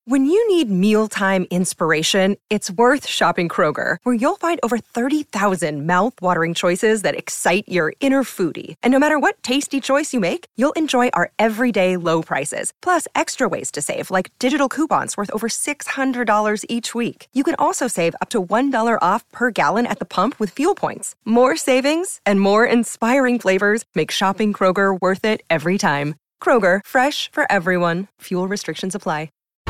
When you need mealtime inspiration, it's worth shopping Kroger, where you'll find over 30,000 mouth-watering choices that excite your inner foodie. And no matter what tasty choice you make, you'll enjoy our everyday low prices, plus extra ways to save, like digital coupons worth over $600 each week. You can also save up to $1 off per gallon at the pump with fuel points. More savings and more inspiring flavors make shopping Kroger worth it every time. Kroger, fresh for everyone. Fuel restrictions apply.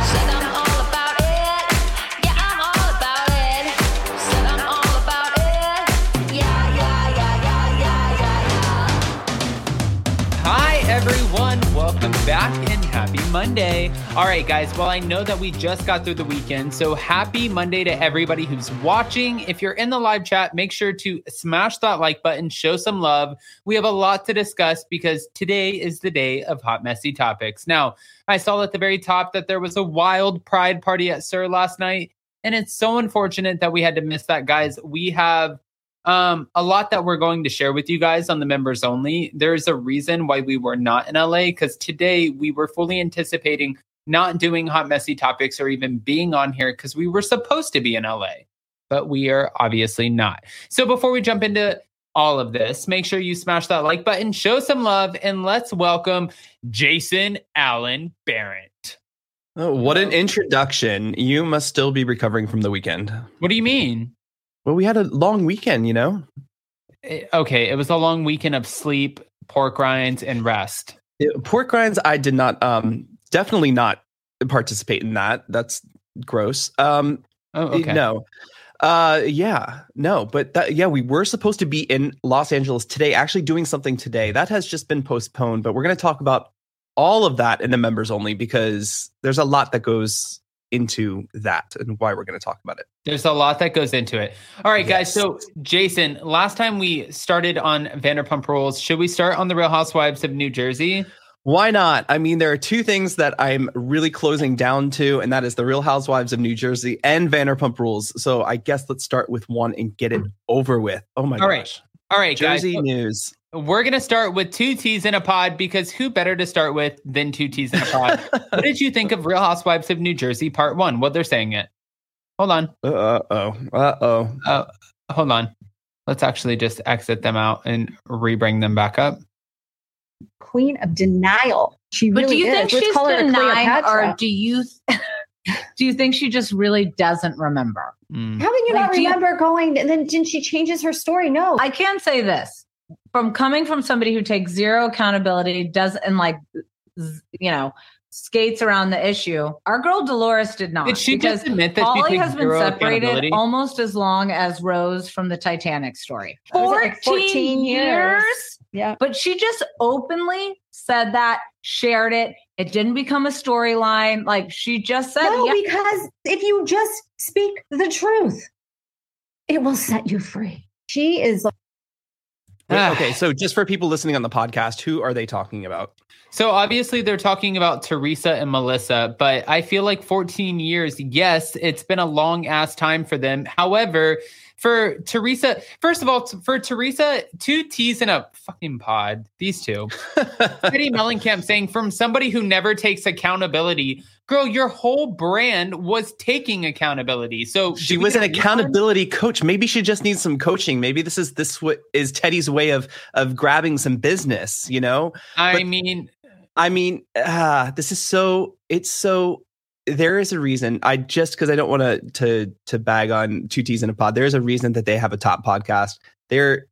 Everyone, welcome back and happy Monday. All right, guys. Well, I know that we just got through the weekend, so happy Monday to everybody who's watching. If you're in the live chat, make sure to smash that like button, show some love. We have a lot to discuss because today is the day of hot, messy topics. Now, I saw at the very top that there was a wild pride party at SUR last night, and it's so unfortunate that we had to miss that, guys. We have a lot that we're going to share with you guys on the members only. There's a reason why we were not in LA, because today we were fully anticipating not doing hot, messy topics or even being on here because we were supposed to be in LA, but we are obviously not. So before we jump into all of this, make sure you smash that like button, show some love, and let's welcome Jason Allen Barrett. Oh, what an introduction. You must still be recovering from the weekend. What do you mean? Well, we had a long weekend, you know? Okay, it was a long weekend of sleep, pork rinds, and rest. Pork rinds, I did not, definitely not participate in that. That's gross. Okay. No. We were supposed to be in Los Angeles today, actually doing something today. That has just been postponed, but we're going to talk about all of that in the members only because there's a lot that goes into that and why we're going to talk about it. There's a lot that goes into it. All right, guys. Yes. So, Jason, last time we started on Vanderpump Rules, should we start on the Real Housewives of New Jersey? Why not? I mean, there are two things that I'm really closing down to, and that is the Real Housewives of New Jersey and Vanderpump Rules. So I guess let's start with one and get it over with. Oh my gosh. All right, Jersey guys. news. We're going to start with two T's in a pod because who better to start with than two T's in a pod? What did you think of Real Housewives of New Jersey Part 1? What they're saying it. Hold on. Hold on. Let's actually just exit them out and re-bring them back up. Queen of denial. She but really do you is. think Let's she's call her denying, Cleopatra. or do you think she just really doesn't remember? How can you not remember going? And then didn't she changes her story? No. I can say this from coming from somebody who takes zero accountability, skates around the issue. Our girl Dolores did not. Did she just admit that Holly she takes has been zero separated accountability? almost as long as Rose from the Titanic story. Was it like 14 years? Yeah. But she just openly said that, shared it. It didn't become a storyline. Like she just said, No, yeah. because if you just speak the truth, it will set you free. She is like, Okay, so just for people listening on the podcast, who are they talking about? So obviously they're talking about Teresa and Melissa, but I feel like 14 years, yes, it's been a long ass time for them. However, for Teresa, first of all, for Teresa, two T's in a fucking pod, these two. Teddy Mellencamp saying, from somebody who never takes accountability, girl, your whole brand was taking accountability. So She was an accountability coach. Maybe she just needs some coaching. Maybe this is Teddy's way of grabbing some business, you know? I mean, this is so, there is a reason. Because I don't want to bag on two T's in a pod. There is a reason that they have a top podcast. They're,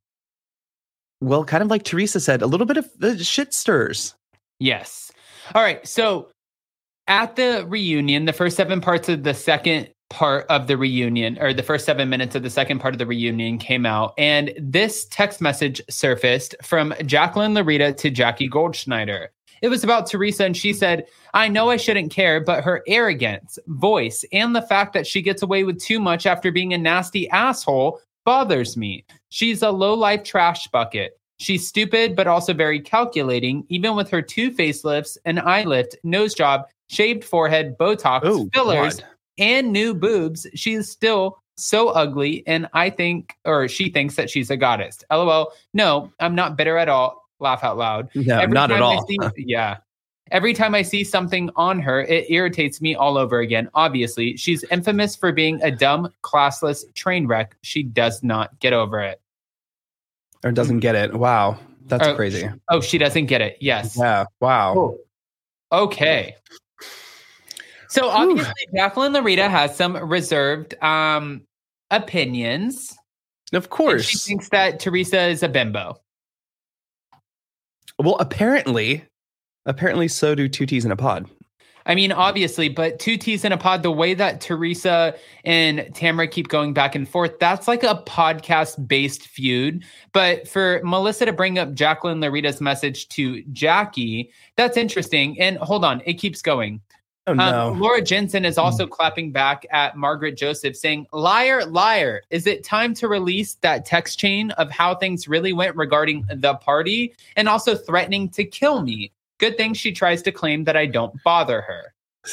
well, kind of like Teresa said, a little bit of the shit stirs. yes. All right. So at the reunion, the first 7 parts of the second part of the reunion, or the first 7 minutes of the second part of the reunion came out. And this text message surfaced from Jacqueline Larita to Jackie Goldschneider. It was about Teresa, and she said, I know I shouldn't care, but her arrogance, voice, and the fact that she gets away with too much after being a nasty asshole bothers me. She's a low-life trash bucket. She's stupid, but also very calculating, even with her 2 facelifts, an eye lift, nose job, shaved forehead, Botox, fillers, and new boobs. She's still so ugly, and she thinks that she's a goddess. LOL. No, I'm not bitter at all. Laugh out loud. No, not at all. Every time I see something on her, it irritates me all over again. Obviously, she's infamous for being a dumb, classless train wreck. She does not get over it. Or doesn't get it. Wow. That's crazy. Oh, she doesn't get it. Yes. Yeah. Wow. Oh. Okay. So obviously, Jacqueline Laurita has some reserved opinions. Of course. She thinks that Teresa is a bimbo. Well, apparently so do two T's in a pod. I mean, obviously, but two T's in a pod, the way that Teresa and Tamara keep going back and forth, that's like a podcast-based feud. But for Melissa to bring up Jacqueline Laurita's message to Jackie, that's interesting. And hold on, it keeps going. Oh, no. Laura Jensen is also clapping back at Margaret Joseph saying, liar, liar, is it time to release that text chain of how things really went regarding the party and also threatening to kill me? Good thing she tries to claim that I don't bother her.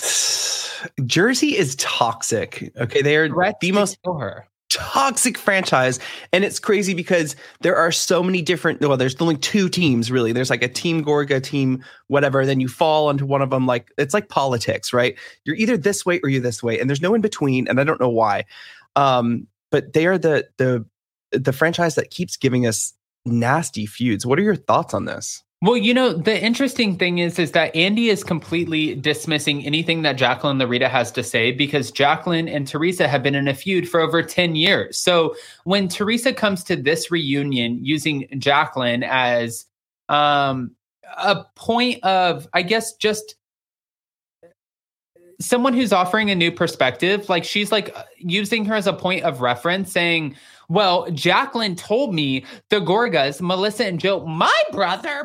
Jersey is toxic. Okay, they are the most toxic franchise. And it's crazy because there are so many different, well, there's only two teams really. There's like a team Gorga, team whatever. Then you fall onto one of them. Like, it's like politics, right? You're either this way or you're this way. And there's no in between. And I don't know why. But they are the franchise that keeps giving us nasty feuds. What are your thoughts on this? Well, you know, the interesting thing is that Andy is completely dismissing anything that Jacqueline Laurita has to say because Jacqueline and Teresa have been in a feud for over 10 years. So when Teresa comes to this reunion using Jacqueline as a point of, I guess, just someone who's offering a new perspective, like she's like using her as a point of reference saying, well, Jacqueline told me the Gorgas, Melissa and Joe, my brother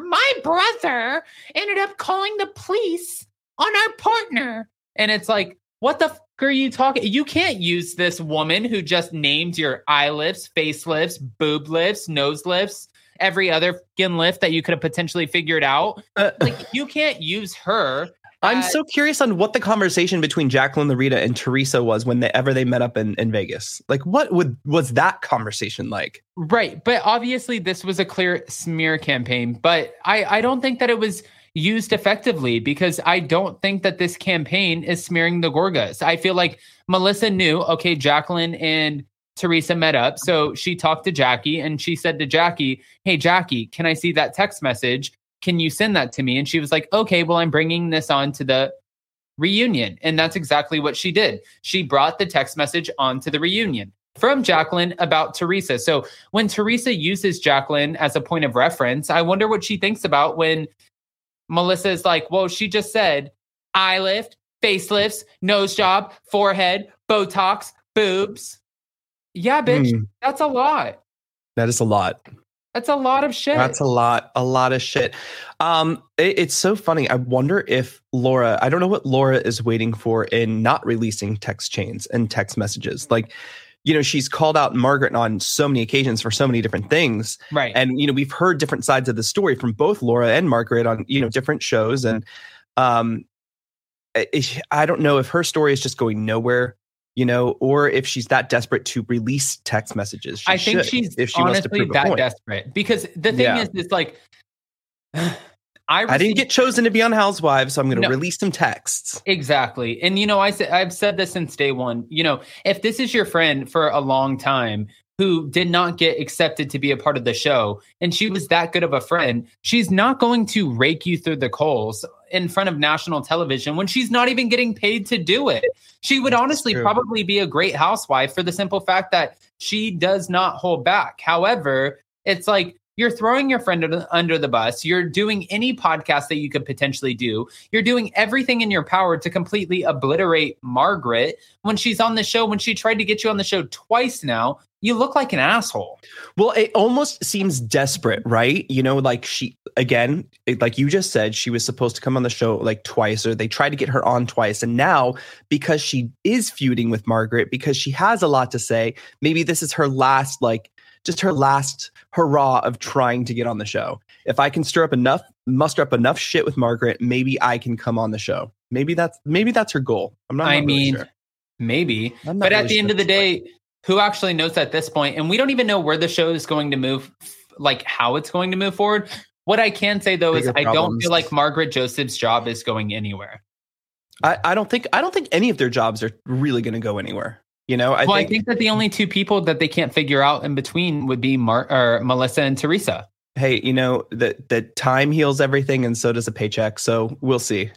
ended up calling the police on our partner. And it's like, what the fuck are you talking? You can't use this woman who just named your eye lifts, face lifts, boob lifts, nose lifts, every other skin lift that you could have potentially figured out. Like, you can't use her. I'm so curious on what the conversation between Jacqueline Laurita and Teresa was when they met up in Vegas. Like, what was that conversation like? Right. But obviously this was a clear smear campaign, but I don't think that it was used effectively because I don't think that this campaign is smearing the Gorgas. I feel like Melissa knew, okay, Jacqueline and Teresa met up. So she talked to Jackie and she said to Jackie, hey, Jackie, can I see that text message? Can you send that to me? And she was like, okay, well, I'm bringing this on to the reunion. And that's exactly what she did. She brought the text message onto the reunion from Jacqueline about Teresa. So when Teresa uses Jacqueline as a point of reference, I wonder what she thinks about when Melissa is like, well, she just said eye lift, facelifts, nose job, forehead, Botox, boobs. Yeah, bitch, that's a lot. That is a lot. That's a lot of shit. That's a lot of shit. It's so funny. I wonder if Laura, I don't know what Laura is waiting for in not releasing text chains and text messages. Like, you know, she's called out Margaret on so many occasions for so many different things. Right. And, you know, we've heard different sides of the story from both Laura and Margaret on, you know, different shows. And I don't know if her story is just going nowhere, you know, or if she's that desperate to release text messages. I think she's if she honestly that desperate because the thing is like, I didn't get chosen to be on Housewives, so I'm going to release some texts. Exactly. And, you know, I've said this since day one, you know, if this is your friend for a long time who did not get accepted to be a part of the show, and she was that good of a friend, she's not going to rake you through the coals in front of national television when she's not even getting paid to do it. She would honestly probably be a great housewife for the simple fact that she does not hold back. However, it's like you're throwing your friend under the bus. You're doing any podcast that you could potentially do. You're doing everything in your power to completely obliterate Margaret when she's on the show. When she tried to get you on the show twice now, you look like an asshole. Well, it almost seems desperate, right? You know, like she, again, like you just said, she was supposed to come on the show like twice, or they tried to get her on twice. And now, because she is feuding with Margaret, because she has a lot to say, maybe this is her last, like, just her last hurrah of trying to get on the show. If I can muster up enough shit with Margaret, maybe I can come on the show. Maybe that's her goal. I'm not. Really sure. Maybe. But at the end of the day, who actually knows at this point? And we don't even know where the show is going to move, like how it's going to move forward. What I can say though is Bigger I don't problems. feel like Margaret Joseph's job is going anywhere. I don't think any of their jobs are really going to go anywhere. You know, I think that the only two people that they can't figure out in between would be Melissa and Teresa. Hey, you know, the time heals everything, and so does a paycheck. So we'll see.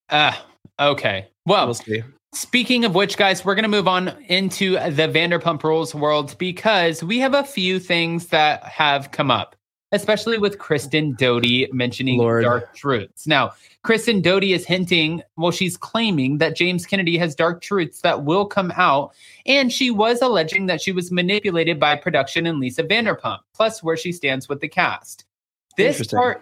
Okay. Well, We'll see. Speaking of which, guys, we're going to move on into the Vanderpump Rules world because we have a few things that have come up, especially with Kristen Doute mentioning dark truths. Now, Kristen Doute is hinting, well, she's claiming that James Kennedy has dark truths that will come out. And she was alleging that she was manipulated by production and Lisa Vanderpump, plus where she stands with the cast. This part...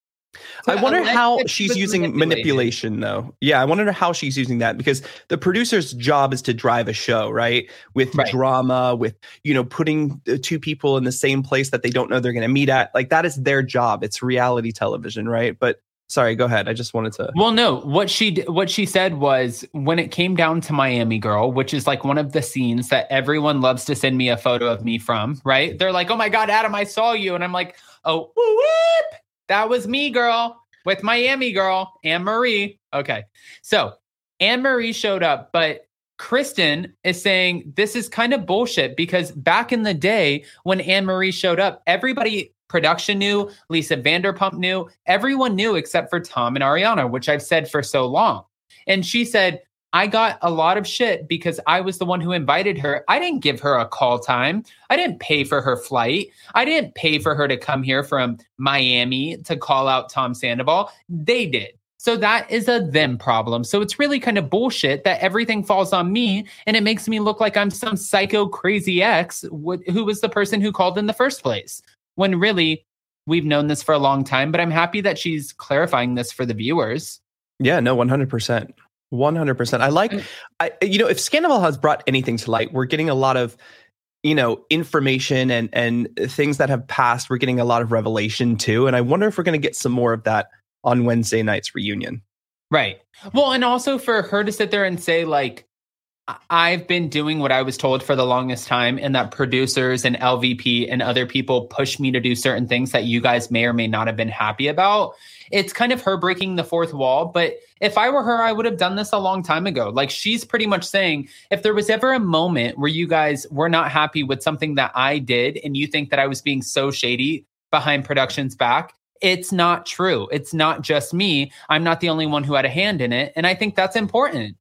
I wonder how she's using manipulation, though. Yeah, I wonder how she's using that, because the producer's job is to drive a show, right? With drama, with, you know, putting two people in the same place that they don't know they're going to meet at. Like, that is their job. It's reality television, right? But sorry, go ahead. I just wanted to. Well, no, what she said was, when it came down to Miami Girl, which is like one of the scenes that everyone loves to send me a photo of me from, right? They're like, oh my God, Adam, I saw you. And I'm like, oh, whoop. That was me, girl, with Miami Girl, Anne-Marie. Okay. So Anne-Marie showed up, but Kristen is saying this is kind of bullshit because back in the day when Anne-Marie showed up, everybody, production knew, Lisa Vanderpump knew, everyone knew except for Tom and Ariana, which I've said for so long. And she said, I got a lot of shit because I was the one who invited her. I didn't give her a call time. I didn't pay for her flight. I didn't pay for her to come here from Miami to call out Tom Sandoval. They did. So that is a them problem. So it's really kind of bullshit that everything falls on me and it makes me look like I'm some psycho crazy ex who was the person who called in the first place. When really, we've known this for a long time, but I'm happy that she's clarifying this for the viewers. Yeah, no, 100%. 100%. I like, you know, if Scandal has brought anything to light, we're getting a lot of, you know, information and things that have passed. We're getting a lot of revelation too. And I wonder if we're going to get some more of that on Wednesday night's reunion. Right. Well, and also for her to sit there and say, like, I've been doing what I was told for the longest time, and that producers and LVP and other people push me to do certain things that you guys may or may not have been happy about. It's kind of her breaking the fourth wall. But if I were her, I would have done this a long time ago. Like, she's pretty much saying, if there was ever a moment where you guys were not happy with something that I did and you think that I was being so shady behind production's back, it's not true. It's not just me. I'm not the only one who had a hand in it. And I think that's important.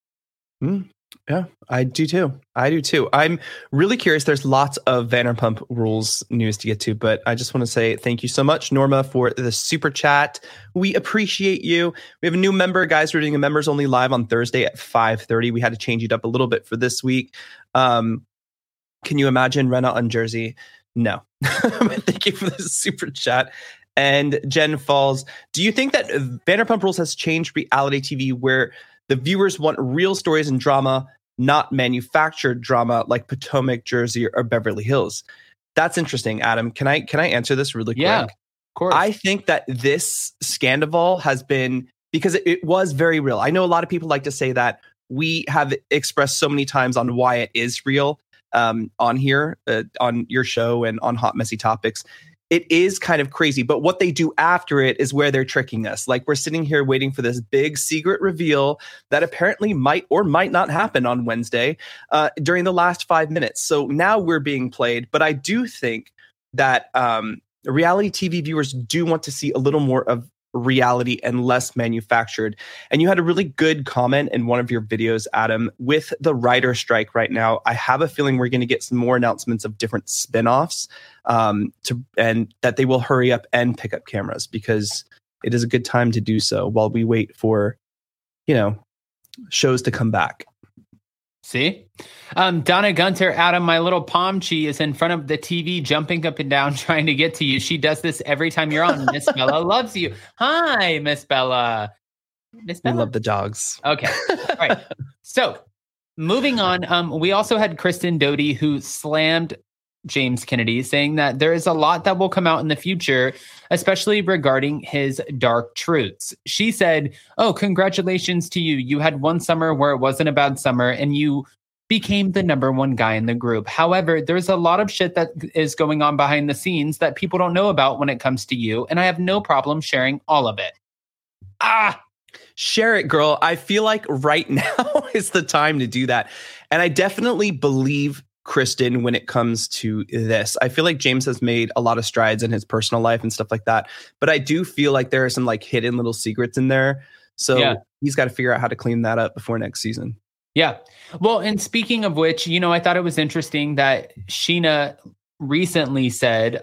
Yeah, I do too. I'm really curious. There's lots of Vanderpump Rules news to get to, but I just want to say thank you so much, Norma, for the super chat. We appreciate you. We have a new member, guys. We're doing a members only live on Thursday at 5:30. We had to change it up a little bit for this week. Can you imagine Renna on Jersey? No. Thank you for the super chat. And Jen Falls, do you think that Vanderpump Rules has changed reality TV where the viewers want real stories and drama, not manufactured drama like Potomac, Jersey, or Beverly Hills? That's interesting, Adam. Can I answer this really quick? Yeah, of course. I think that this Scandoval has been, because it was very real. I know a lot of people like to say that. We have expressed so many times on why it is real on here, on your show and on Hot Messy Topics. It is kind of crazy, but what they do after it is where they're tricking us. Like, we're sitting here waiting for this big secret reveal that apparently might or might not happen on Wednesday during the last 5 minutes. So now we're being played. But I do think that reality TV viewers do want to see a little more of reality and less manufactured. And you had a really good comment in one of your videos, Adam, with the writer strike right now. I have a feeling we're going to get some more announcements of different spinoffs, and that they will hurry up and pick up cameras, because it is a good time to do so while we wait for, you know, shows to come back. See? Donna Gunter, Adam, my little Pomchi is in front of the TV jumping up and down trying to get to you. She does this every time you're on. Miss Bella loves you. Hi, Miss Bella. Miss Bella? We love the dogs. Okay. All right. So moving on, we also had Kristen Doute, who slammed James Kennedy, saying that there is a lot that will come out in the future, especially regarding his dark truths. She said, oh, congratulations to you. You had one summer where it wasn't a bad summer, and you became the number one guy in the group. However, there's a lot of shit that is going on behind the scenes that people don't know about when it comes to you. And I have no problem sharing all of it. Share it, girl. I feel like right now is the time to do that. And I definitely believe Kristen when it comes to this. I feel like James has made a lot of strides in his personal life and stuff like that. But I do feel like there are some like hidden little secrets in there. So he's got to figure out how to clean that up before next season. Yeah. Well, and speaking of which, you know, I thought it was interesting that Scheana recently said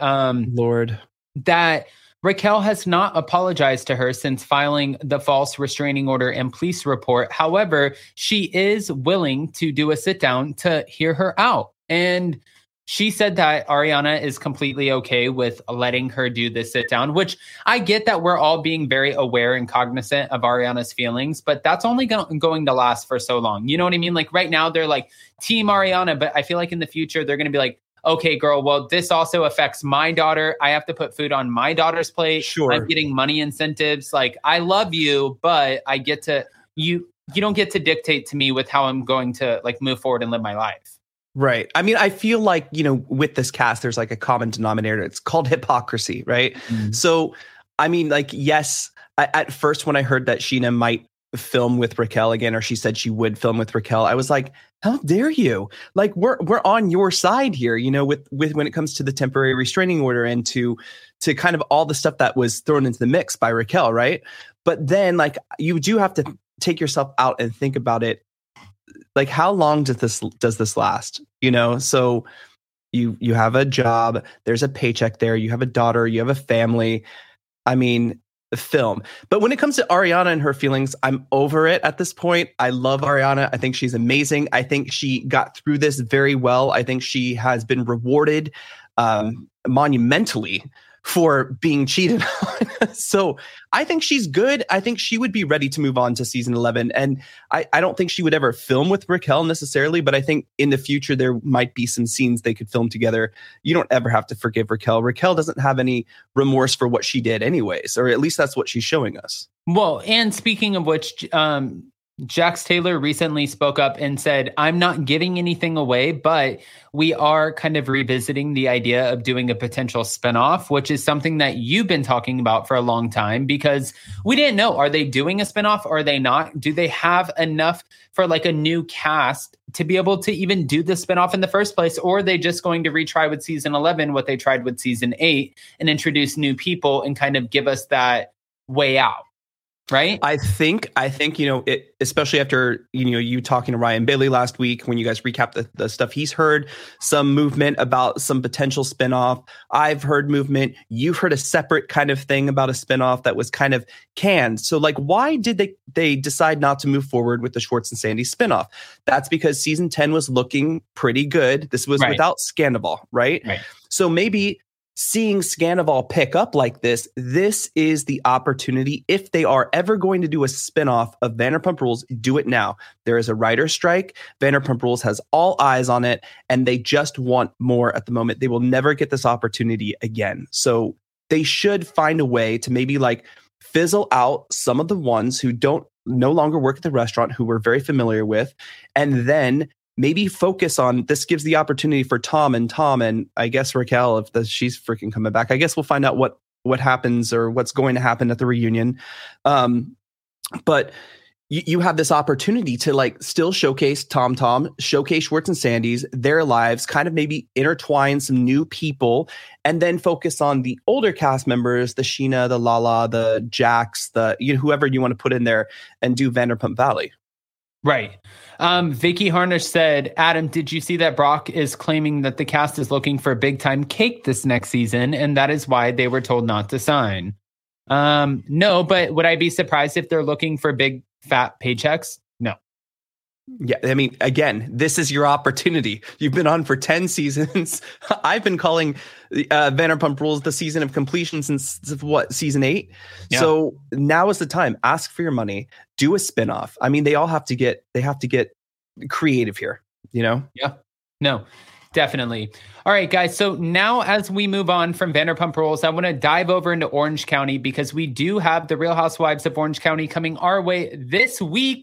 that Raquel has not apologized to her since filing the false restraining order and police report. However, she is willing to do a sit down to hear her out. And she said that Ariana is completely okay with letting her do this sit down, which I get that we're all being very aware and cognizant of Ariana's feelings, but that's only going to last for so long. You know what I mean? Like right now they're like team Ariana, but I feel like in the future they're going to be like, okay, girl, well, this also affects my daughter. I have to put food on my daughter's plate. Sure. I'm getting money incentives. Like, I love you, but I get to, you don't get to dictate to me with how I'm going to like move forward and live my life. Right. I mean, I feel like, you know, with this cast, there's like a common denominator. It's called hypocrisy, right? Mm-hmm. So, I mean, like, yes, at first when I heard that Scheana might film with Raquel again, or she said she would film with Raquel, I was like, how dare you? Like, we're on your side here, you know, with when it comes to the temporary restraining order and to kind of all the stuff that was thrown into the mix by Raquel, right? But then, like, you do have to take yourself out and think about it. Like, how long does this last? You know, so you have a job, there's a paycheck there, you have a daughter, you have a family. I mean, film. But when it comes to Ariana and her feelings, I'm over it at this point. I love Ariana. I think she's amazing. I think she got through this very well. I think she has been rewarded monumentally for being cheated on. So I think she's good. I think she would be ready to move on to season 11. And I don't think she would ever film with Raquel necessarily, but I think in the future there might be some scenes they could film together. You don't ever have to forgive Raquel. Raquel doesn't have any remorse for what she did anyways, or at least that's what she's showing us. Well, and speaking of which, Jax Taylor recently spoke up and said, I'm not giving anything away, but we are kind of revisiting the idea of doing a potential spinoff, which is something that you've been talking about for a long time, because we didn't know, are they doing a spinoff or are they not? Do they have enough for like a new cast to be able to even do the spinoff in the first place? Or are they just going to retry with season 11 what they tried with season 8 and introduce new people and kind of give us that way out? Right. I think, you know, it, especially after, you know, you talking to Ryan Bailey last week, when you guys recap the stuff he's heard, some movement about some potential spinoff. I've heard movement. You've heard a separate kind of thing about a spinoff that was kind of canned. So like, why did they decide not to move forward with the Schwartz and Sandy spinoff? That's because season 10 was looking pretty good. This was without Scandival, right? So maybe seeing Scandival pick up like this is the opportunity. If they are ever going to do a spinoff of Vanderpump Rules, do it now. There is a writer's strike. Vanderpump Rules has all eyes on it, and they just want more at the moment. They will never get this opportunity again. So they should find a way to maybe like fizzle out some of the ones who no longer work at the restaurant, who we're very familiar with, and then maybe focus on, this gives the opportunity for Tom and I guess Raquel, if she's freaking coming back. I guess we'll find out what happens or what's going to happen at the reunion. But you have this opportunity to like still showcase Tom, showcase Schwartz and Sandy's, their lives, kind of maybe intertwine some new people, and then focus on the older cast members, the Scheana, the Lala, the Jax, whoever you want to put in there, and do Vanderpump Valley. Right. Vicky Harnish said, Adam, did you see that Brock is claiming that the cast is looking for a big time cake this next season, and that is why they were told not to sign? No, but would I be surprised if they're looking for big fat paychecks? No. Yeah, I mean, again, this is your opportunity. You've been on for 10 seasons. I've been calling Vanderpump Rules the season of completion since season 8. Yeah. So now is the time. Ask for your money. Do a spinoff. I mean, they have to get creative here, you know? Yeah. No, definitely. All right, guys. So now as we move on from Vanderpump Rules, I want to dive over into Orange County, because we do have the Real Housewives of Orange County coming our way this week.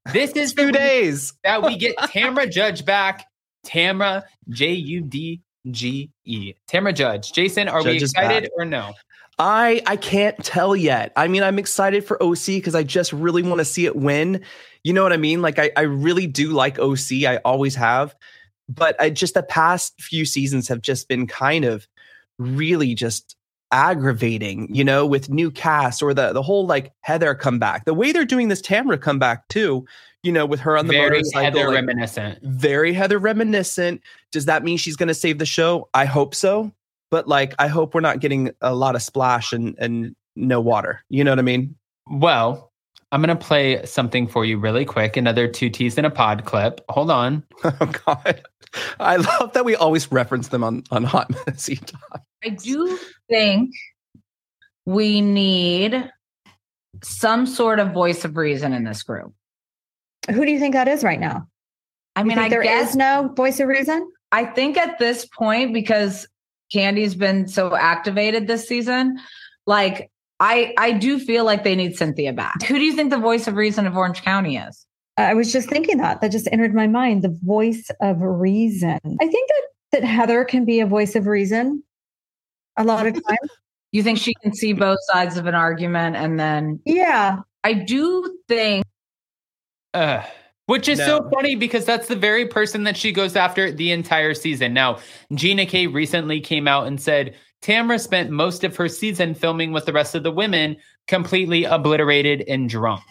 This is 2 days that we get Tamra Judge back. Tamra, Judge. Tamra Judge. Jason, are we excited or no? I can't tell yet. I mean, I'm excited for OC because I just really want to see it win. You know what I mean? Like, I really do like OC. I always have. But the past few seasons have just been kind of really just aggravating, you know, with new cast or the whole like Heather comeback. The way they're doing this Tamra comeback too, you know, with her on the motorcycle. Heather like, reminiscent. Very Heather reminiscent. Does that mean she's going to save the show? I hope so. But like, I hope we're not getting a lot of splash and no water. You know what I mean? Well, I'm going to play something for you really quick. Another 2 T's in a pod clip. Hold on. Oh, God. I love that we always reference them on Hot Messy Talk. I do think we need some sort of voice of reason in this group. Who do you think that is right now? I mean, there guess is no voice of reason? I think at this point, because Candy's been so activated this season, like I do feel like they need Cynthia back. Who do you think the voice of reason of Orange County is? I was just thinking that just entered my mind. The voice of reason. I think that Heather can be a voice of reason a lot of times. You think she can see both sides of an argument and then... Yeah. I do think... Which is so funny because that's the very person that she goes after the entire season. Now, Gina K recently came out and said Tamra spent most of her season filming with the rest of the women, completely obliterated and drunk.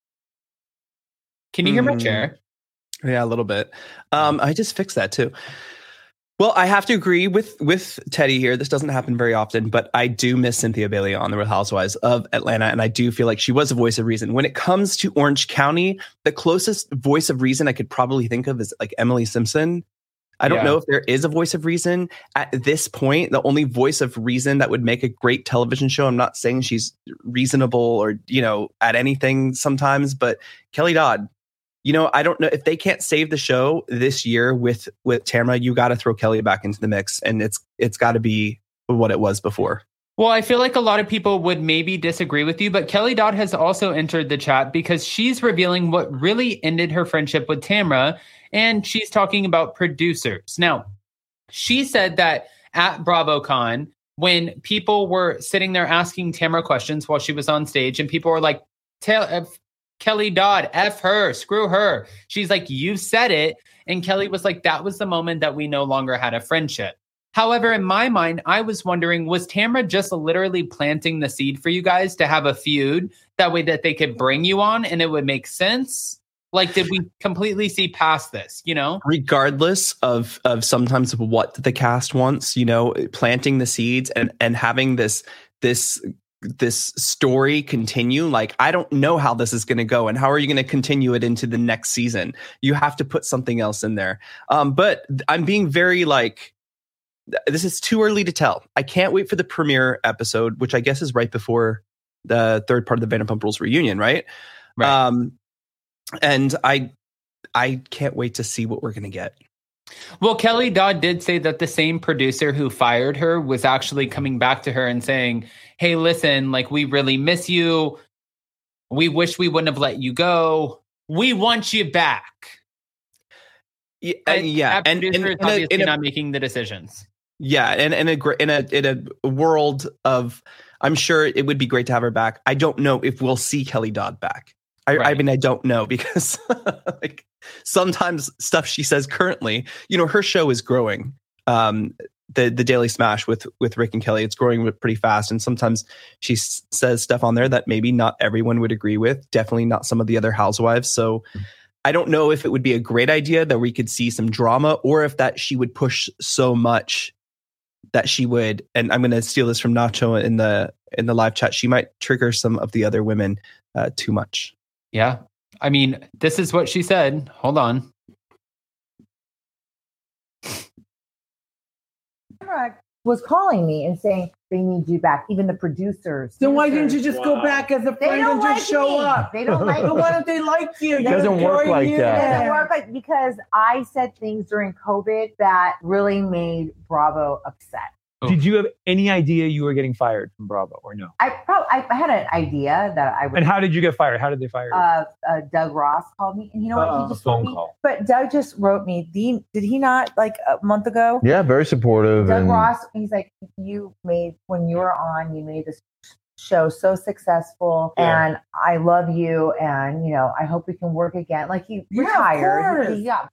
Can you hear my chair? Yeah, a little bit. I just fixed that too. Well, I have to agree with Teddy here. This doesn't happen very often, but I do miss Cynthia Bailey on The Real Housewives of Atlanta, and I do feel like she was a voice of reason. When it comes to Orange County, the closest voice of reason I could probably think of is like Emily Simpson. I don't know if there is a voice of reason at this point. The only voice of reason that would make a great television show, I'm not saying she's reasonable or, you know, at anything sometimes, but Kelly Dodd. You know, I don't know if they can't save the show this year with Tamra. You got to throw Kelly back into the mix, and it's got to be what it was before. Well, I feel like a lot of people would maybe disagree with you, but Kelly Dodd has also entered the chat because she's revealing what really ended her friendship with Tamra, and she's talking about producers. Now, she said that at BravoCon, when people were sitting there asking Tamra questions while she was on stage, and people were like, Kelly Dodd, F her, screw her. She's like, you said it. And Kelly was like, that was the moment that we no longer had a friendship. However, in my mind, I was wondering, was Tamra just literally planting the seed for you guys to have a feud that way that they could bring you on and it would make sense? Like, did we completely see past this, you know? Regardless of sometimes what the cast wants, you know, planting the seeds and having this story continue. Like, I don't know how this is going to go and how are you going to continue it into the next season? You have to put something else in there. But I'm being very like, this is too early to tell. I can't wait for the premiere episode, which I guess is right before the third part of the Vanderpump Rules reunion, right? And I can't wait to see what we're going to get. Well, Kelly Dodd did say that the same producer who fired her was actually coming back to her and saying, hey, listen, like, we really miss you. We wish we wouldn't have let you go. We want you back. Yeah. And producer is obviously not making the decisions. Yeah. And in a world of, I'm sure it would be great to have her back. I don't know if we'll see Kelly Dodd back. I mean, I don't know because like sometimes stuff she says currently, you know, her show is growing. The Daily Smash with Rick and Kelly, it's growing pretty fast. And sometimes she says stuff on there that maybe not everyone would agree with. Definitely not some of the other housewives. So I don't know if it would be a great idea that we could see some drama or if that she would push so much that she would, and I'm going to steal this from Nacho in the live chat, she might trigger some of the other women too much. Yeah. I mean, this is what she said. Hold on. Was calling me and saying they need you back, even the producers. Then why didn't you just go back as a friend and just show up? They don't like me. Why don't they like you? It doesn't work like that. It doesn't work like, because I said things during COVID that really made Bravo upset. Did you have any idea you were getting fired from Bravo or no? I had an idea that I would. And how did you get fired? How did they fire you? Doug Ross called me, and you know what? He just a phone wrote me. call. But Doug just wrote me. Did he not like a month ago? Yeah, very supportive. Doug and Ross. He's like, when you were on, you made this show so successful, and I love you, and I hope we can work again. Like he retired. Yeah.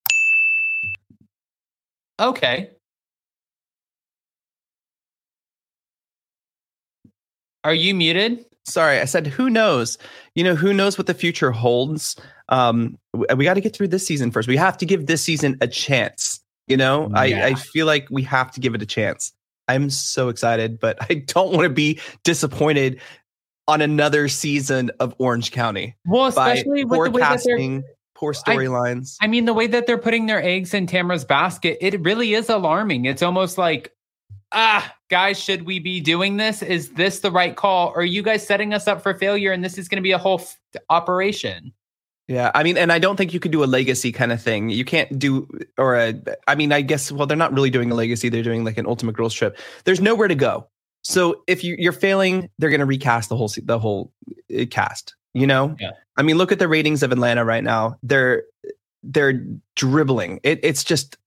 Okay. Are you muted? Sorry, I said, who knows? Who knows what the future holds? We got to get through this season first. We have to give this season a chance. I feel like we have to give it a chance. I'm so excited, but I don't want to be disappointed on another season of Orange County. Well, especially with poor the way casting, poor storylines. I mean, the way that they're putting their eggs in Tamra's basket, it really is alarming. It's almost like, guys, should we be doing this? Is this the right call? Or are you guys setting us up for failure and this is going to be a whole operation? Yeah, I mean, and I don't think you could do a legacy kind of thing. You can't do, I guess, well, they're not really doing a legacy. They're doing like an Ultimate Girls Trip. There's nowhere to go. So if you're failing, they're going to recast the whole cast, Yeah. I mean, look at the ratings of Atlanta right now. They're dribbling. It's just,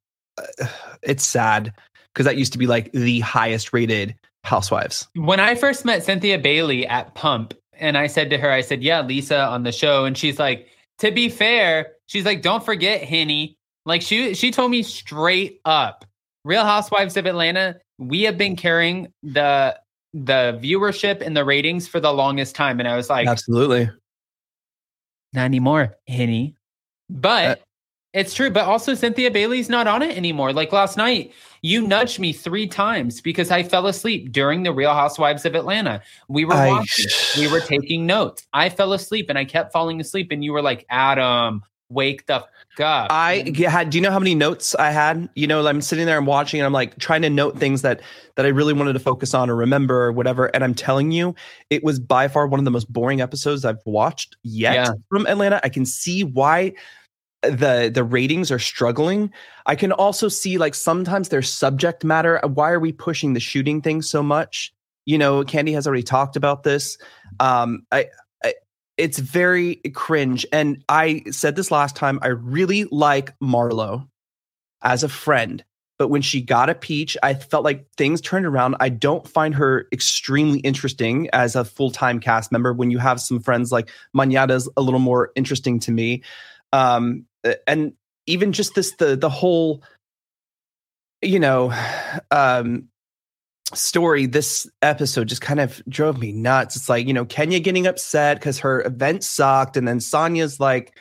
it's sad because that used to be like the highest rated Housewives. When I first met Cynthia Bailey at Pump, and I said to her, yeah, Lisa on the show. And she's like, to be fair, she's like, don't forget Henny. Like she told me straight up, Real Housewives of Atlanta, we have been carrying the viewership and the ratings for the longest time. And I was like, absolutely. Not anymore, Henny. But it's true. But also Cynthia Bailey's not on it anymore. Like last night, you nudged me 3 times because I fell asleep during the Real Housewives of Atlanta. We were watching. We were taking notes. I fell asleep and I kept falling asleep. And you were like, Adam, wake the fuck up. Do you know how many notes I had? I'm sitting there and watching and I'm like trying to note things that I really wanted to focus on or remember or whatever. And I'm telling you, it was by far one of the most boring episodes I've watched yet from Atlanta. I can see why the ratings are struggling. I can also see like sometimes their subject matter. Why are we pushing the shooting thing so much? Candy has already talked about this. It's very cringe. And I said this last time, I really like Marlo as a friend. But when she got a peach, I felt like things turned around. I don't find her extremely interesting as a full-time cast member. When you have some friends like Manada's a little more interesting to me. And even just the whole, story, this episode just kind of drove me nuts. It's like, Kenya getting upset because her event sucked. And then Sonya's like,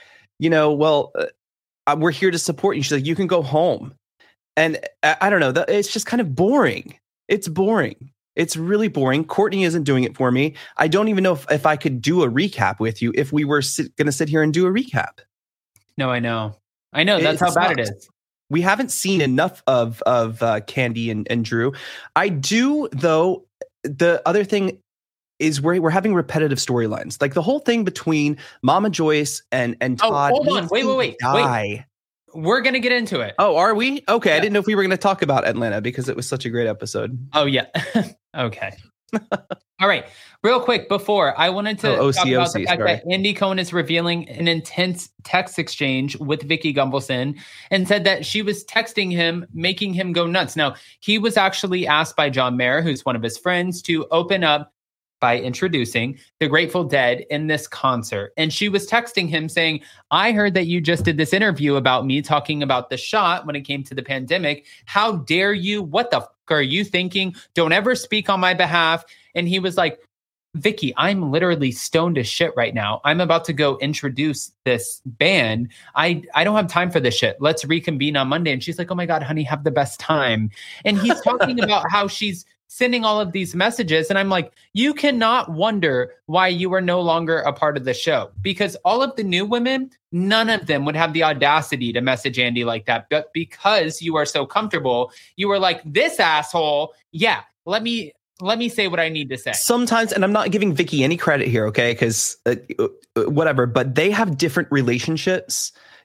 we're here to support you. She's like, you can go home. And I don't know, it's just kind of boring. It's boring. It's really boring. Courtney isn't doing it for me. I don't even know if I could do a recap with you if we were going to sit here and do a recap. No, I know. That's how bad it is. We haven't seen enough of Candy and Drew. I do, though. The other thing is we're having repetitive storylines. Like the whole thing between Mama Joyce and Todd. Hold on. Wait. We're going to get into it. Oh, are we? Okay. Yeah. I didn't know if we were going to talk about Atlanta because it was such a great episode. Oh, yeah. Okay. All right. Real quick, before I wanted to talk about the fact that Andy Cohen is revealing an intense text exchange with Vicky Gunvalson and said that she was texting him, making him go nuts. Now, he was actually asked by John Mayer, who's one of his friends, to open up by introducing the Grateful Dead in this concert. And she was texting him saying, I heard that you just did this interview about me talking about the shot when it came to the pandemic. How dare you? What the fuck are you thinking? Don't ever speak on my behalf. And he was like, Vicky, I'm literally stoned as shit right now. I'm about to go introduce this band. I don't have time for this shit. Let's reconvene on Monday. And she's like, oh my God, honey, have the best time. And he's talking about how she's sending all of these messages. And I'm like, you cannot wonder why you are no longer a part of the show, because all of the new women, none of them would have the audacity to message Andy like that. But because you are so comfortable, you were like, this asshole. Yeah, let me say what I need to say. Sometimes, and I'm not giving Vicky any credit here, okay? Because whatever, but they have different relationships.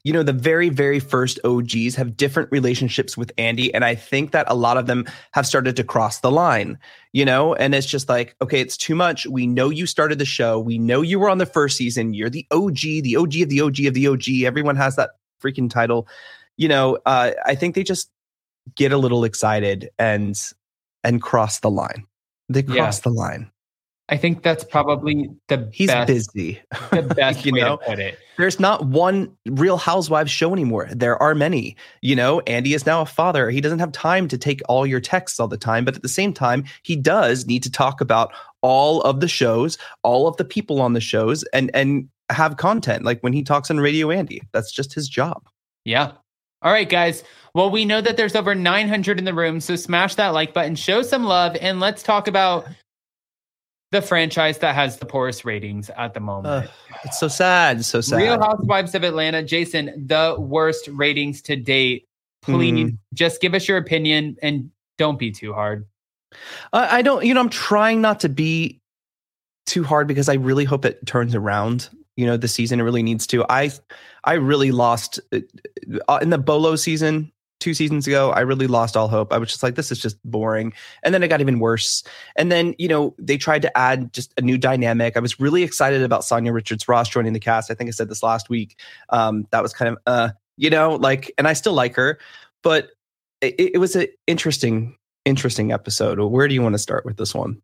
the very, very first OGs have different relationships with Andy. And I think that a lot of them have started to cross the line, and it's just like, okay, it's too much. We know you started the show. We know you were on the first season. You're the OG of the OG of the OG. Everyone has that freaking title. I think they just get a little excited and cross the line. They cross the line. I think that's probably He's busy. The best way to put it. There's not one Real Housewives show anymore. There are many. Andy is now a father. He doesn't have time to take all your texts all the time. But at the same time, he does need to talk about all of the shows, all of the people on the shows, and have content. Like when he talks on Radio Andy, that's just his job. Yeah. All right, guys. Well, we know that there's over 900 in the room. So smash that like button, show some love, and let's talk about the franchise that has the poorest ratings at the moment. It's so sad. So sad. Real Housewives of Atlanta. Jason, the worst ratings to date. Please just give us your opinion and don't be too hard. I don't, I'm trying not to be too hard because I really hope it turns around. The season, it really needs to. I really lost in the Bolo season 2 seasons ago. I really lost all hope. I was just like, this is just boring. And then it got even worse. And then, they tried to add just a new dynamic. I was really excited about Sonia Richards-Ross joining the cast. I think I said this last week. That was kind of, and I still like her, but it was an interesting episode. Where do you want to start with this one?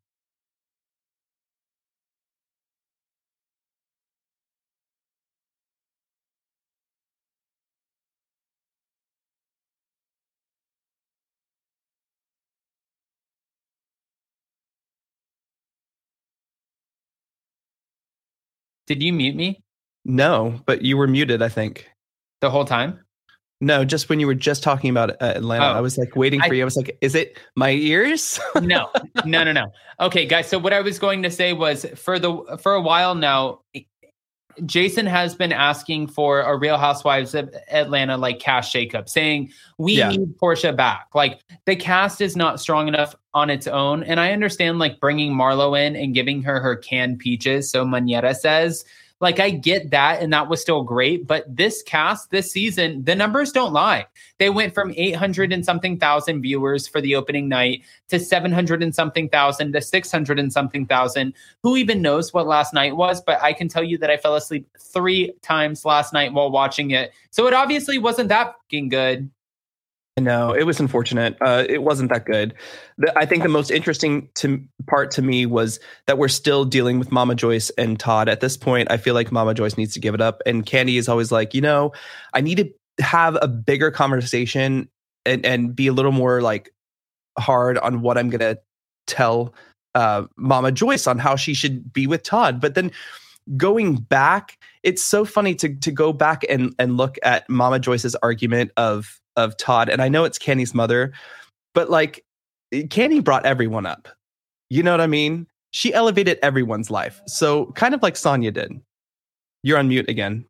Did you mute me? No, but you were muted, I think. The whole time? No, just when you were just talking about Atlanta. I was like waiting for you. I was like, is it my ears? No. Okay, guys. So what I was going to say was for a while now, Jason has been asking for a Real Housewives of Atlanta cast shakeup, saying we need Portia back. The cast is not strong enough on its own. And I understand bringing Marlo in and giving her canned peaches. So Manetta says, I get that. And that was still great. But this cast this season, the numbers don't lie. They went from 800 and something thousand viewers for the opening night to 700 and something thousand to 600 and something thousand. Who even knows what last night was? But I can tell you that I fell asleep 3 times last night while watching it. So it obviously wasn't that fucking good. No, it was unfortunate. It wasn't that good. I think the most interesting part to me was that we're still dealing with Mama Joyce and Todd. At this point, I feel like Mama Joyce needs to give it up. And Kandi is always like, I need to have a bigger conversation and be a little more hard on what I'm going to tell Mama Joyce on how she should be with Todd. But then going back, it's so funny to go back and look at Mama Joyce's argument of Todd. And I know it's Kandi's mother, but Kandi brought everyone up. You know what I mean? She elevated everyone's life. So kind of like Sonia did. You're on mute again.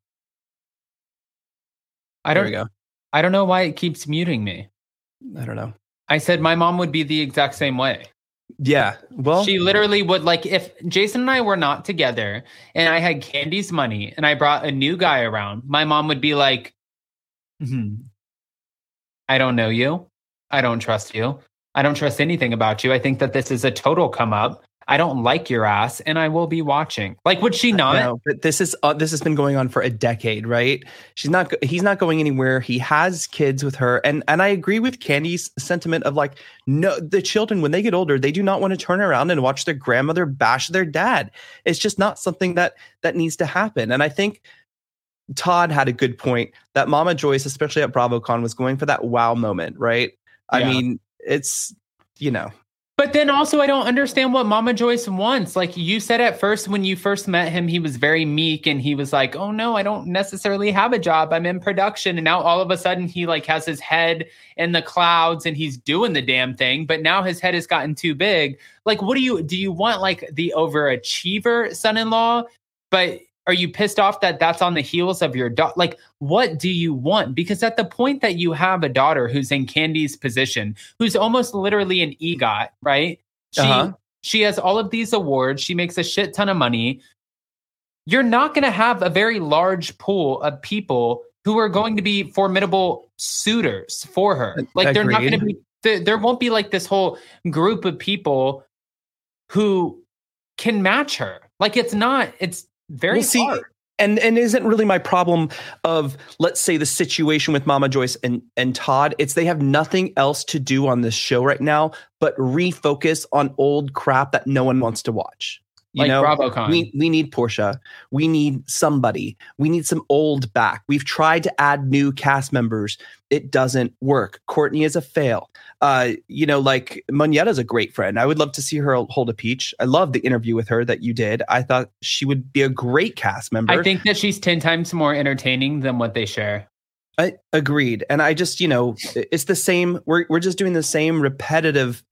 There we go. I don't know why it keeps muting me. I don't know. I said my mom would be the exact same way. Yeah. Well, she literally would if Jason and I were not together and I had Kandi's money and I brought a new guy around, my mom would be like, I don't know you. I don't trust you. I don't trust anything about you. I think that this is a total come up. I don't like your ass and I will be watching. Would she not? No, but this has been going on for a decade, right? He's not going anywhere. He has kids with her. And I agree with Kandi's sentiment of no, the children, when they get older, they do not want to turn around and watch their grandmother bash their dad. It's just not something that needs to happen. And I think Todd had a good point that Mama Joyce, especially at BravoCon, was going for that wow moment, right? Yeah. I mean, it's, But then also, I don't understand what Mama Joyce wants. You said at first, when you first met him, he was very meek and he was like, oh no, I don't necessarily have a job. I'm in production. And now all of a sudden he has his head in the clouds and he's doing the damn thing. But now his head has gotten too big. What do you want the overachiever son-in-law? But are you pissed off that that's on the heels of your daughter? What do you want? Because at the point that you have a daughter who's in Kandi's position, who's almost literally an EGOT, right? She has all of these awards. She makes a shit ton of money. You're not going to have a very large pool of people who are going to be formidable suitors for her. Like they're not going to be, there won't be like this whole group of people who can match her. Like it's very hard. And isn't really my problem of, let's say, the situation with Mama Joyce and Todd. It's they have nothing else to do on this show right now but refocus on old crap that no one wants to watch. You know, BravoCon. We need Portia. We need somebody. We need some old back. We've tried to add new cast members. It doesn't work. Courtney is a fail. You know, like Moneta's a great friend. I would love to see her hold a peach. I love the interview with her that you did. I thought she would be a great cast member. I think that she's 10 times more entertaining than what they share. I agreed. And I just, you know, it's the same. We're just doing the same repetitive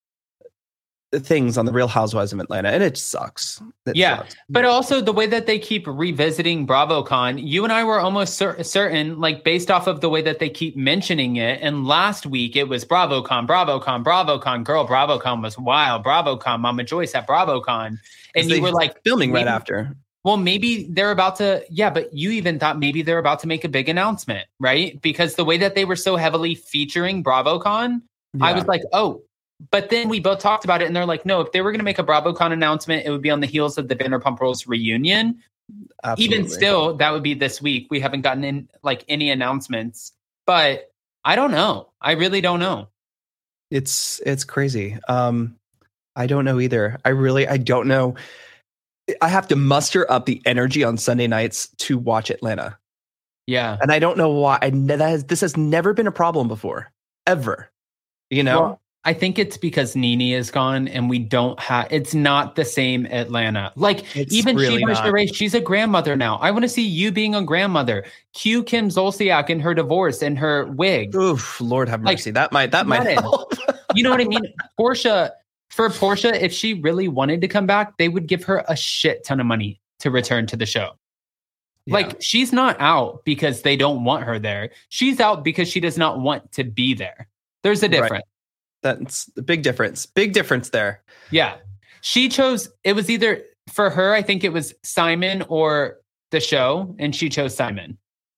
things on the Real Housewives of Atlanta, and it sucks. It sucks. But also the way that they keep revisiting BravoCon, you and I were almost certain, like based off of the way that they keep mentioning it. And last week it was BravoCon, girl, BravoCon was wild, BravoCon, Mama Joyce at BravoCon, and you were like filming right after. Well, maybe they're about to, but you even thought maybe they're about to make a big announcement, right? Because the way that they were so heavily featuring BravoCon, I was like, oh. But then we both talked about it, and they're like, no, if they were going to make a BravoCon announcement, it would be on the heels of the Vanderpump Rules reunion. Absolutely. Even still, that would be this week. We haven't gotten in like any announcements, but I don't know. I really don't know. It's crazy. I don't know either. I don't know. I have to muster up the energy on Sunday nights to watch Atlanta. Yeah. And I don't know why. This has never been a problem before, ever. You know? Well, I think it's because Nene is gone and we don't have, it's not the same Atlanta. Like it's even really Sheba Sheree, she's a grandmother now. I want to see you being a grandmother. Cue Kim Zolciak in her divorce and her wig. Oof, Lord have mercy. That might help. You know what I mean? For Portia, if she really wanted to come back, they would give her a shit ton of money to return to the show. Yeah. Like she's not out because they don't want her there. She's out because she does not want to be there. There's a difference. Right. That's the big difference. Big difference there. Yeah. She chose, it was either for her, I think it was Simon or the show, and she chose Simon.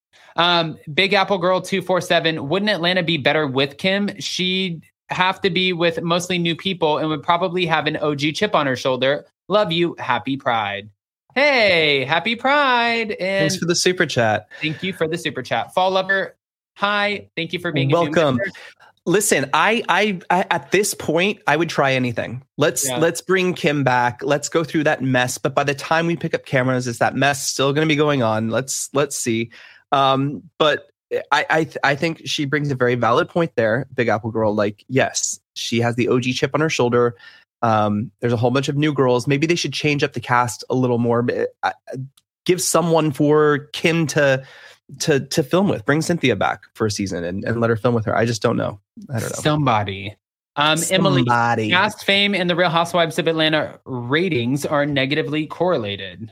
Big Apple Girl 247. Wouldn't Atlanta be better with Kim? She'd have to be with mostly new people and would probably have an OG chip on her shoulder. Love you. Happy Pride. Hey, happy Pride. And thanks for the super chat. Thank you for the super chat. Fall Lover. Hi. Thank you for being welcome. Listen, I at this point, I would try anything. Let's bring Kim back. Let's go through that mess. But by the time we pick up cameras, is that mess still going to be going on? Let's see. But I think she brings a very valid point there, Big Apple Girl. Like, yes, she has the OG chip on her shoulder. There's a whole bunch of new girls. Maybe they should change up the cast a little more. Give someone for Kim to film with. Bring Cynthia back for a season and let her film with her. I just don't know. I don't know. Somebody. Emily, cast fame and the Real Housewives of Atlanta ratings are negatively correlated.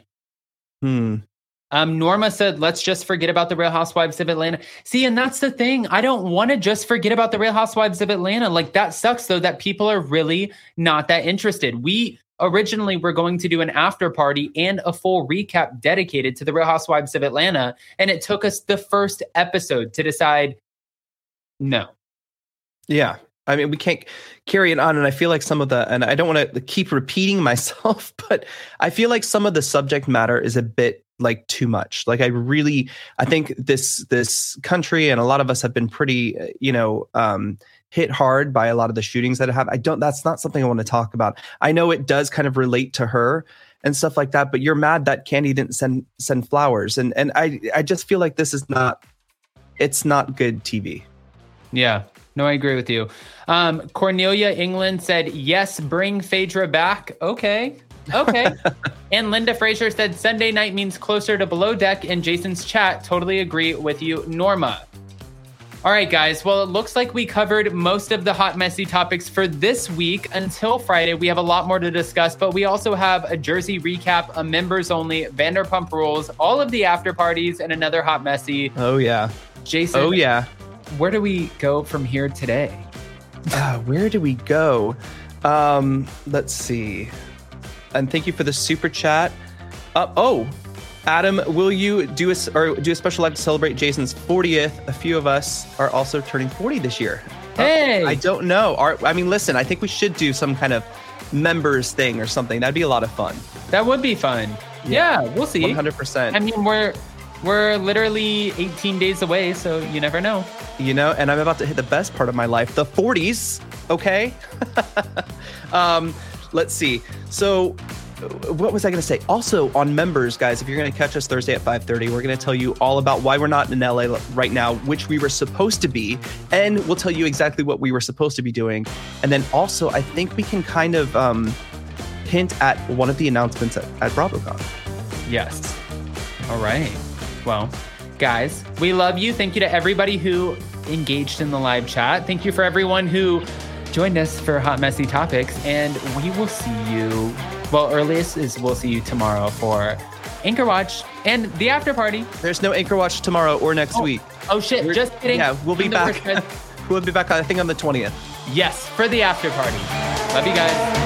Norma said, let's just forget about the Real Housewives of Atlanta. See, and that's the thing. I don't want to just forget about the Real Housewives of Atlanta. Like that sucks though, that people are really not that interested. We originally were going to do an after party and a full recap dedicated to the Real Housewives of Atlanta. And it took us the first episode to decide no. Yeah. I mean, we can't carry it on. And I feel like some of and I don't want to keep repeating myself, but I feel like some of the subject matter is a bit like too much. Like I think this country and a lot of us have been pretty, hit hard by a lot of the shootings that have. That's not something I want to talk about. I know it does kind of relate to her and stuff like that, but you're mad that Kandi didn't send flowers. And I just feel like it's not good TV. Yeah. No, I agree with you. Cornelia England said, yes, bring Phaedra back. Okay. And Linda Fraser said, Sunday night means closer to Below Deck in Jason's chat. Totally agree with you, Norma. All right, guys. Well, it looks like we covered most of the hot, messy topics for this week. Until Friday, we have a lot more to discuss, but we also have a Jersey recap, a members only, Vanderpump Rules, all of the after parties, and another hot, messy. Oh, yeah. Jason. Oh, yeah. Where do we go from here today? Where do we go? Let's see. And thank you for the super chat. Adam, will you do a special live to celebrate Jason's 40th? A few of us are also turning 40 this year. Hey, I don't know. Listen, I think we should do some kind of members thing or something. That'd be a lot of fun. That would be fun. Yeah, we'll see. 100%. I mean, we're literally 18 days away, so you never know. You know, and I'm about to hit the best part of my life, the 40s. Okay. Let's see. So what was I going to say? Also on members, guys, if you're going to catch us Thursday at 5:30, we're going to tell you all about why we're not in LA right now, which we were supposed to be. And we'll tell you exactly what we were supposed to be doing. And then also, I think we can kind of hint at one of the announcements at BravoCon. Yes. All right. Well, guys, we love you. Thank you to everybody who engaged in the live chat. Thank you for everyone who joined us for Hot Messy Topics. And we will see you. Well, earliest is we'll see you tomorrow for Anchor Watch and the after party. There's no Anchor Watch tomorrow or next week. Oh, shit. Just kidding. Yeah, we'll be back. We'll be back, I think, on the 20th. Yes, for the after party. Love you guys.